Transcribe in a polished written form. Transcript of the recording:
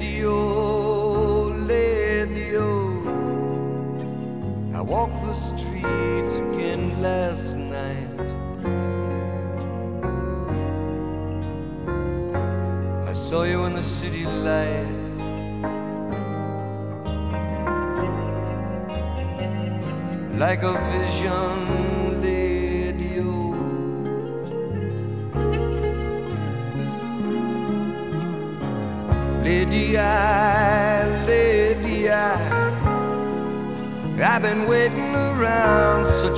lady, I walked the streets again last night. I saw you in the city lights. Like a vision, lady, lady, I've been waiting around such